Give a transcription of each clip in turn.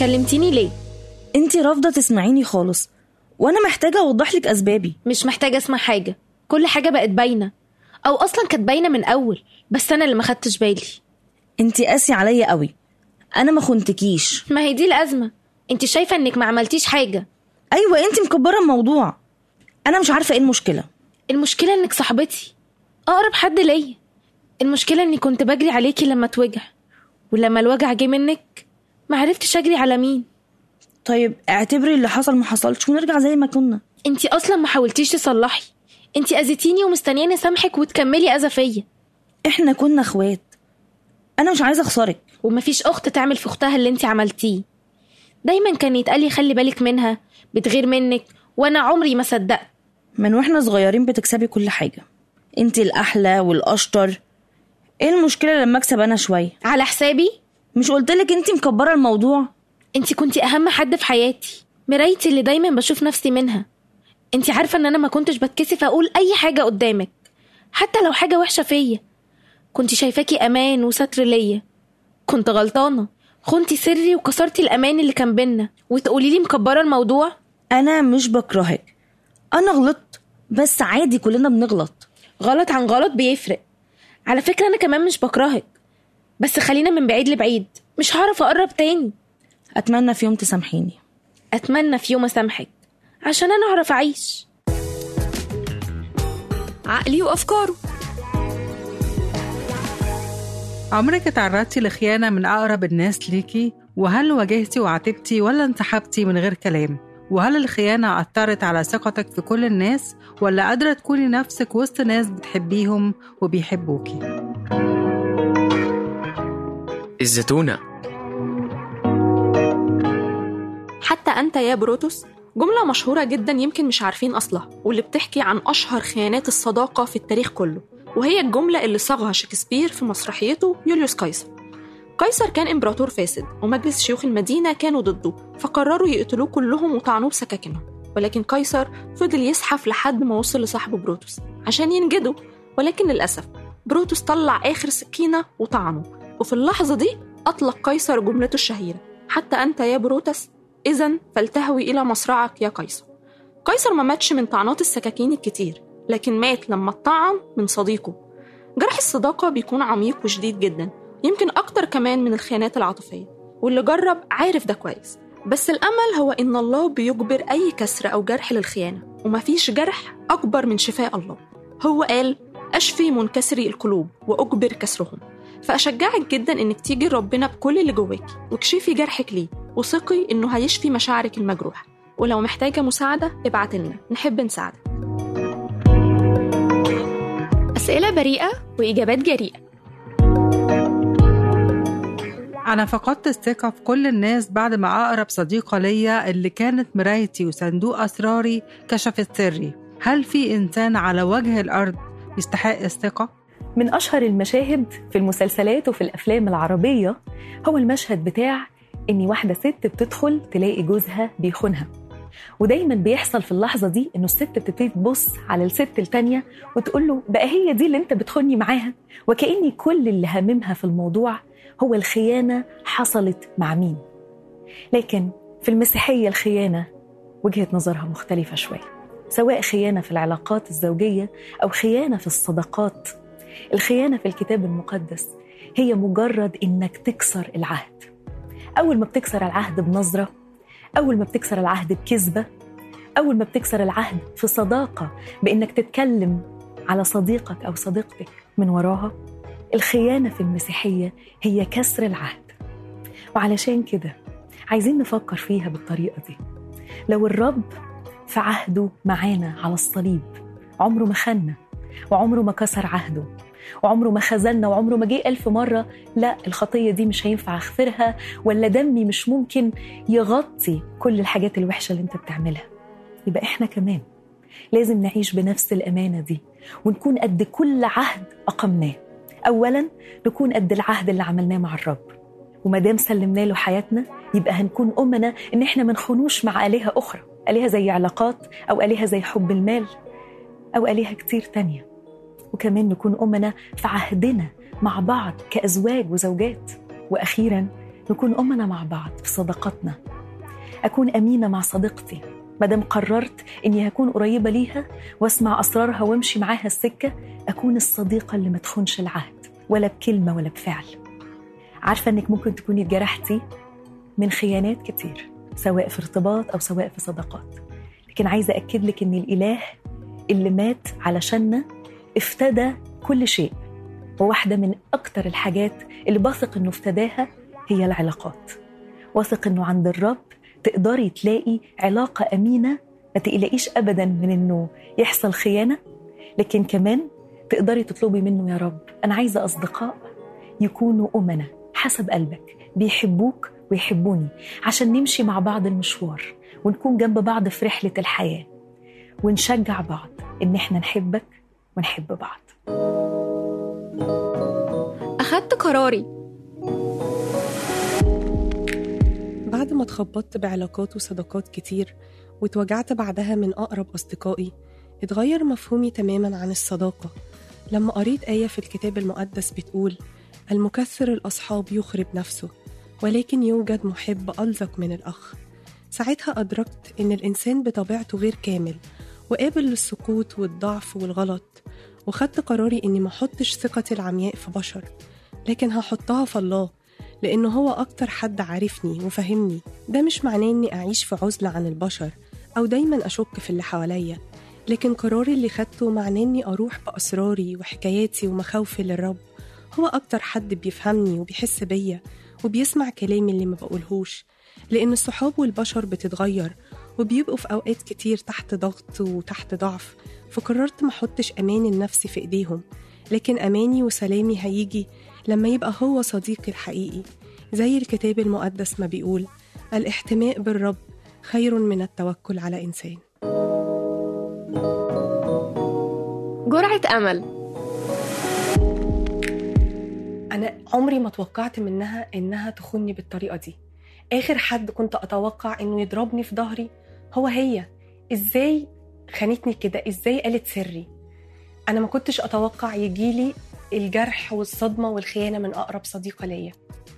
كلمتيني ليه؟ انتي رافضة تسمعيني خالص، وانا محتاجة اوضح لك اسبابي. مش محتاجة اسمع حاجة، كل حاجة بقت باينة، او اصلا كانت باينة من اول، بس انا اللي ما خدتش بالي. انتي قاسي عليا قوي، انا ما خنتكيش. ما هي دي الازمة، انتي شايفة انك ما عملتيش حاجة. ايوه انتي مكبرة الموضوع، انا مش عارفة ايه المشكلة. المشكلة انك صاحبتي، اقرب حد ليا. المشكلة اني كنت بجري عليكي لما توجع، ولما الوجع جه منك ما عرفتش اجري على مين. طيب اعتبري اللي حصل ما حصلش ونرجع زي ما كنا. انتي اصلا ما حاولتيش تصلحي، انتي اذيتيني ومستنياني اسامحك وتكملي اذى فيا. احنا كنا اخوات، انا مش عايزة اخسرك. ومفيش اخت تعمل في اختها اللي انتي عملتيه. دايما كان يتقالي خلي بالك منها، بتغير منك، وانا عمري ما صدقت. من واحنا صغيرين بتكسبي كل حاجة، انتي الاحلى والاشطر. ايه المشكلة لما اكسب انا شوية على حسابي؟ مش قلتلك انتي مكبرة الموضوع؟ انتي كنتي اهم حد في حياتي، مرايتي اللي دايما بشوف نفسي منها. انتي عارفة ان انا ما كنتش بتكسف اقول اي حاجة قدامك، حتى لو حاجة وحشة فيا. كنتي شايفاكي امان وستر ليا. كنت غلطانة، خنتي سري وكسرتي الامان اللي كان بينا، وتقولي لي مكبرة الموضوع. انا مش بكرهك، انا غلطت، بس عادي كلنا بنغلط. غلط عن غلط بيفرق. على فكرة انا كمان مش بكرهك، بس خلينا من بعيد لبعيد، مش هعرف اقرب تاني. اتمنى في يوم تسامحيني. اتمنى في يوم اسامحك عشان انا اعرف اعيش. عقلي وافكاره. عمرك اتعرضتي لخيانة من أقرب الناس ليكي؟ وهل واجهتي وعاتبتي ولا انسحبتي من غير كلام؟ وهل الخيانة أثرت على ثقتك في كل الناس ولا قادرة تكوني نفسك وسط ناس بتحبيهم وبيحبوكي؟ الزتونة. حتى أنت يا بروتوس، جملة مشهورة جدا يمكن مش عارفين أصلها، واللي بتحكي عن أشهر خيانات الصداقة في التاريخ كله، وهي الجملة اللي صاغها شكسبير في مسرحيته يوليوس قيصر. قيصر كان إمبراطور فاسد، ومجلس شيوخ المدينة كانوا ضده، فقرروا يقتلوه كلهم وطعنوه بسكاكينهم. ولكن قيصر فضل يزحف لحد ما وصل لصاحبه بروتوس عشان ينجده، ولكن للأسف بروتوس طلع آخر سكينة وطعنه. وفي اللحظة دي أطلق قيصر جملته الشهيرة: حتى أنت يا بروتوس، إذن فلتهوي إلى مصرعك يا قيصر. قيصر ما ماتش من طعنات السكاكين الكتير، لكن مات لما اتطعن من صديقه. جرح الصداقة بيكون عميق وشديد جدا، يمكن أكتر كمان من الخيانات العاطفية، واللي جرب عارف ده كويس. بس الأمل هو إن الله بيجبر أي كسر أو جرح للخيانة، ومفيش جرح أكبر من شفاء الله. هو قال: أشفي منكسري القلوب وأجبر كسرهم. فأشجعك جدا إنك تيجي ربنا بكل اللي جواكي وكشفي جرحك ليه، وثقي إنه هيشفي مشاعرك المجروحة. ولو محتاجة مساعدة ابعتلنا، نحب نساعدك. أسئلة بريئة وإجابات جريئة. أنا فقدت الثقة في كل الناس بعد ما أقرب صديقة ليا اللي كانت مرايتي وصندوق أسراري كشفت سري. هل في إنسان على وجه الأرض يستحق الثقة؟ من أشهر المشاهد في المسلسلات وفي الأفلام العربية هو المشهد بتاع إن واحدة ست بتدخل تلاقي جوزها بيخونها، ودايما بيحصل في اللحظة دي إنه الست بتبتدي تبص على الست التانية وتقول له: بقى هي دي اللي انت بتخوني معاها؟ وكأني كل اللي هممها في الموضوع هو الخيانة حصلت مع مين. لكن في المسيحية الخيانة وجهة نظرها مختلفة شوية، سواء خيانة في العلاقات الزوجية أو خيانة في الصداقات. الخيانة في الكتاب المقدس هي مجرد إنك تكسر العهد. أول ما بتكسر العهد بنظرة، أول ما بتكسر العهد بكذبة، أول ما بتكسر العهد في صداقة بإنك تتكلم على صديقك أو صديقتك من وراها. الخيانة في المسيحية هي كسر العهد. وعلشان كده عايزين نفكر فيها بالطريقة دي. لو الرب في عهده معانا على الصليب عمره ما خنا، وعمره ما كسر عهده، وعمره ما خذلنا، وعمره ما جه 1000 مرة لا الخطية دي مش هينفع أغفرها، ولا دمي مش ممكن يغطي كل الحاجات الوحشة اللي انت بتعملها، يبقى احنا كمان لازم نعيش بنفس الأمانة دي ونكون قد كل عهد أقمناه. أولا نكون قد العهد اللي عملناه مع الرب، ومادام سلمنا له حياتنا يبقى هنكون أمنا إن احنا ما نخونوش مع آلهة أخرى، آلهة زي علاقات أو آلهة زي حب المال أو آلهة كتير تانية. وكمان نكون أمنا في عهدنا مع بعض كأزواج وزوجات. وأخيرا نكون أمنا مع بعض في صداقتنا، أكون أمينة مع صديقتي مادام قررت إني هكون قريبة ليها واسمع أسرارها وامشي معاها السكة، أكون الصديقة اللي ما تخونش العهد ولا بكلمة ولا بفعل. عارفة إنك ممكن تكوني اتجرحتي من خيانات كتير سواء في ارتباط أو سواء في صداقات، لكن عايزة أكد لك إن الإله اللي مات علشاننا افتدى كل شيء، وواحدة من أكتر الحاجات اللي بثق إنه افتداها هي العلاقات. واثق إنه عند الرب تقدري تلاقي علاقة أمينة، ما تقلقيش أبدا من إنه يحصل خيانة، لكن كمان تقدري تطلبي منه يا رب أنا عايزة أصدقاء يكونوا أمنا حسب قلبك، بيحبوك ويحبوني، عشان نمشي مع بعض المشوار ونكون جنب بعض في رحلة الحياة، ونشجع بعض إن إحنا نحبك ونحب بعض. أخدت قراري. بعد ما اتخبطت بعلاقات وصداقات كتير واتوجعت بعدها من أقرب أصدقائي، اتغير مفهومي تماما عن الصداقة لما قريت آية في الكتاب المقدس بتقول: المكثر الأصحاب يخرب نفسه، ولكن يوجد محب ألزق من الأخ. ساعتها أدركت إن الإنسان بطبيعته غير كامل وقابل للسقوط والضعف والغلط، وخدت قراري إني ما أحطش ثقتي العمياء في بشر، لكن هحطها في الله، لأنه هو أكتر حد عارفني وفهمني. ده مش معناه إني أعيش في عزلة عن البشر أو دايما أشك في اللي حواليا، لكن قراري اللي خدته معناه إني أروح بأسراري وحكاياتي ومخاوفي للرب. هو أكتر حد بيفهمني وبيحس بيا وبيسمع كلامي اللي ما بقولهوش، لأن الصحاب والبشر بتتغير وبيبقوا في أوقات كتير تحت ضغط وتحت ضعف، فقررت ما أحطش أمان النفس في إيديهم، لكن أماني وسلامي هيجي لما يبقى هو صديقي الحقيقي. زي الكتاب المقدس ما بيقول: الاحتماء بالرب خير من التوكل على إنسان. جرعة أمل. أنا عمري ما توقعت منها إنها تخوني بالطريقة دي. آخر حد كنت أتوقع إنه يضربني في ظهري هو هي. إزاي خانتني كده؟ إزاي قالت سري؟ أنا ما كنتش أتوقع يجيلي الجرح والصدمة والخيانة من أقرب صديقة ليا.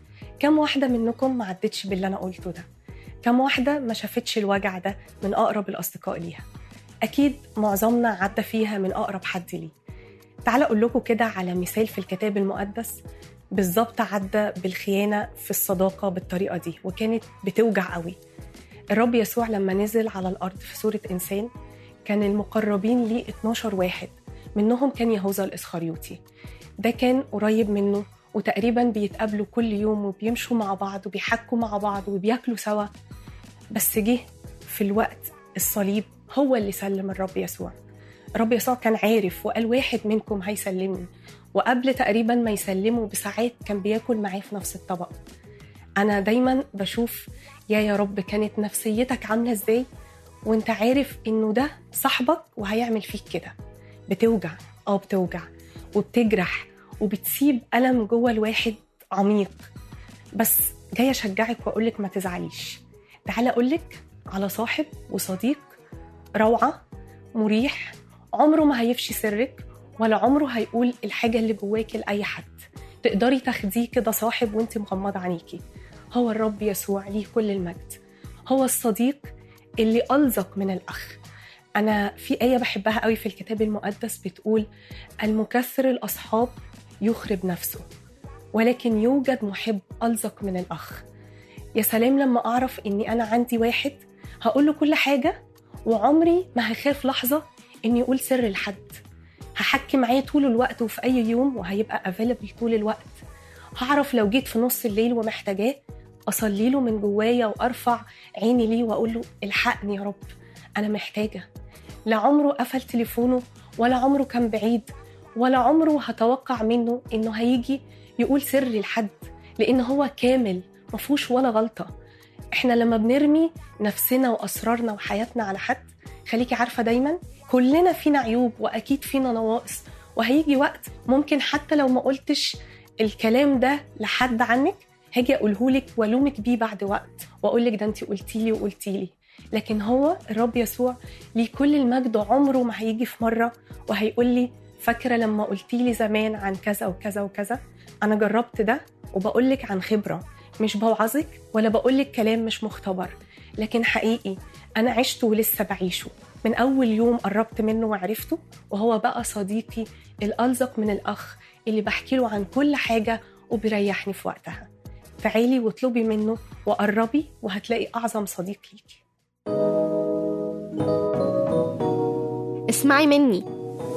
كم واحدة منكم ما عدتش باللي أنا قلته ده؟ كم واحدة ما شافتش الوجع ده من أقرب الأصدقاء ليها؟ أكيد معظمنا عدى فيها من أقرب حد ليه. تعال أقول لكم كده على مثال في الكتاب المقدس بالظبط عدى بالخيانة في الصداقة بالطريقة دي، وكانت بتوجع قوي. الرب يسوع لما نزل على الأرض في صورة إنسان، كان المقربين ليه 12 واحد، منهم كان يهوذا الإسخريوطي. ده كان قريب منه وتقريبا بيتقابلوا كل يوم وبيمشوا مع بعض وبيحكوا مع بعض وبياكلوا سوا. بس جه في الوقت الصليب هو اللي سلم الرب يسوع. الرب يسوع كان عارف وقال واحد منكم هيسلمني، وقبل تقريبا ما يسلمه بساعات كان بياكل معاه في نفس الطبق. أنا دايما بشوف يا رب كانت نفسيتك عاملة ازاي وانت عارف انه ده صاحبك وهيعمل فيك كده. بتوجع بتوجع وبتجرح وبتسيب ألم جوه الواحد عميق. بس جاي أشجعك وأقولك ما تزعليش. تعالى أقولك على صاحب وصديق روعة مريح، عمره ما هيفشي سرك ولا عمره هيقول الحاجة اللي جواك لأي حد. تقدري تاخديه كده صاحب وانت مغمضة عينيكي. هو الرب يسوع ليه كل المجد. هو الصديق اللي ألزق من الأخ. أنا في آية بحبها قوي في الكتاب المقدس بتقول: المكثر الأصحاب يخرب نفسه، ولكن يوجد محب ألزق من الأخ. يا سلام لما أعرف إني أنا عندي واحد هقول له كل حاجة، وعمري ما هخاف لحظة إني يقول سر لحد. هحكي معاه طول الوقت وفي أي يوم، وهيبقى available طول الوقت. هعرف لو جيت في نص الليل ومحتاجاه أصلي له من جوايا وأرفع عيني ليه وأقول له الحقني يا رب أنا محتاجة. لا عمره قفل تليفونه ولا عمره كان بعيد ولا عمره هتوقع منه إنه هيجي يقول سر لحد، لأن هو كامل مفهوش ولا غلطة. إحنا لما بنرمي نفسنا وأسرارنا وحياتنا على حد، خليكي عارفة دايما كلنا فينا عيوب وأكيد فينا نواقص، وهيجي وقت ممكن حتى لو ما قلتش الكلام ده لحد عنك هاجي أقولهولك ولومك بيه بعد وقت وأقولك ده أنتي قلتيلي وقلتيلي. لكن هو الرب يسوع ليه كل المجد، عمره ما هيجي في مرة وهيقولي فاكرة لما قلتيلي زمان عن كذا وكذا وكذا. أنا جربت ده وبقولك عن خبرة، مش بوعظك ولا بقولك كلام مش مختبر، لكن حقيقي أنا عشته ولسه بعيشه. من أول يوم قربت منه وعرفته، وهو بقى صديقي الألزق من الأخ اللي بحكي له عن كل حاجة وبيريحني في وقتها. تعالي واطلبي منه وقربي وهتلاقي أعظم صديق ليكي. اسمعي مني.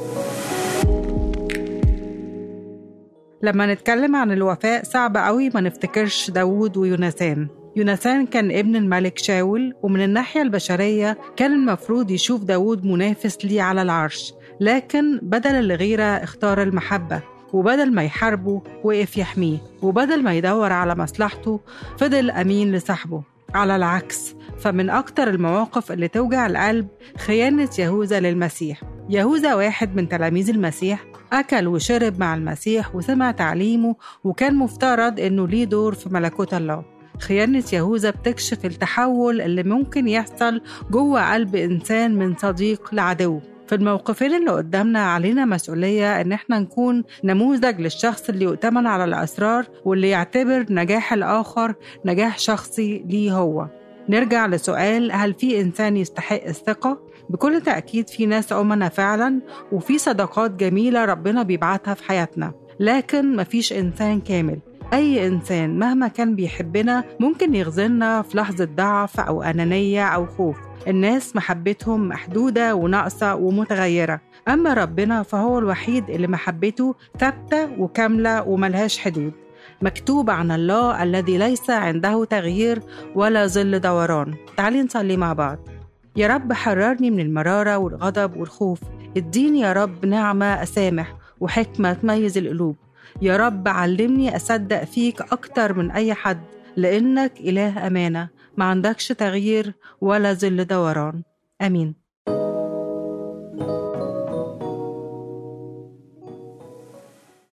لما نتكلم عن الوفاء صعب قوي ما نفتكرش داود ويوناثان. يوناثان كان ابن الملك شاول، ومن الناحية البشرية كان المفروض يشوف داود منافس ليه على العرش، لكن بدل الغيرة اختار المحبة، وبدل ما يحاربه وقف يحميه، وبدل ما يدور على مصلحته فضل أمين لصاحبه. على العكس، فمن أكتر المواقف اللي توجع القلب خيانة يهوذا للمسيح. يهوذا واحد من تلاميذ المسيح، أكل وشرب مع المسيح وسمع تعليمه، وكان مفترض إنه ليه دور في ملكوت الله. خيانة يهوذا بتكشف التحول اللي ممكن يحصل جوه قلب إنسان من صديق لعدو. في الموقفين اللي قدامنا علينا مسؤولية إن احنا نكون نموذج للشخص اللي يؤتمن على الأسرار، واللي يعتبر نجاح الآخر نجاح شخصي ليه هو. نرجع لسؤال، هل في إنسان يستحق الثقة؟ بكل تأكيد في ناس أمنا فعلا، وفي صداقات جميلة ربنا بيبعتها في حياتنا، لكن مفيش إنسان كامل. أي إنسان مهما كان بيحبنا ممكن يخذلنا في لحظة ضعف أو أنانية أو خوف. الناس محبتهم محدودة وناقصة ومتغيرة، أما ربنا فهو الوحيد اللي محبته ثابتة وكاملة وملهاش حدود. مكتوب عن الله الذي ليس عنده تغيير ولا ظل دوران. تعالي نصلي مع بعض. يا رب حررني من المرارة والغضب والخوف، اديني يا رب نعمة أسامح وحكمة تميز القلوب. يا رب علمني أصدق فيك أكتر من أي حد، لأنك إله أمانة ما عندكش تغيير ولا ظل دوران. آمين.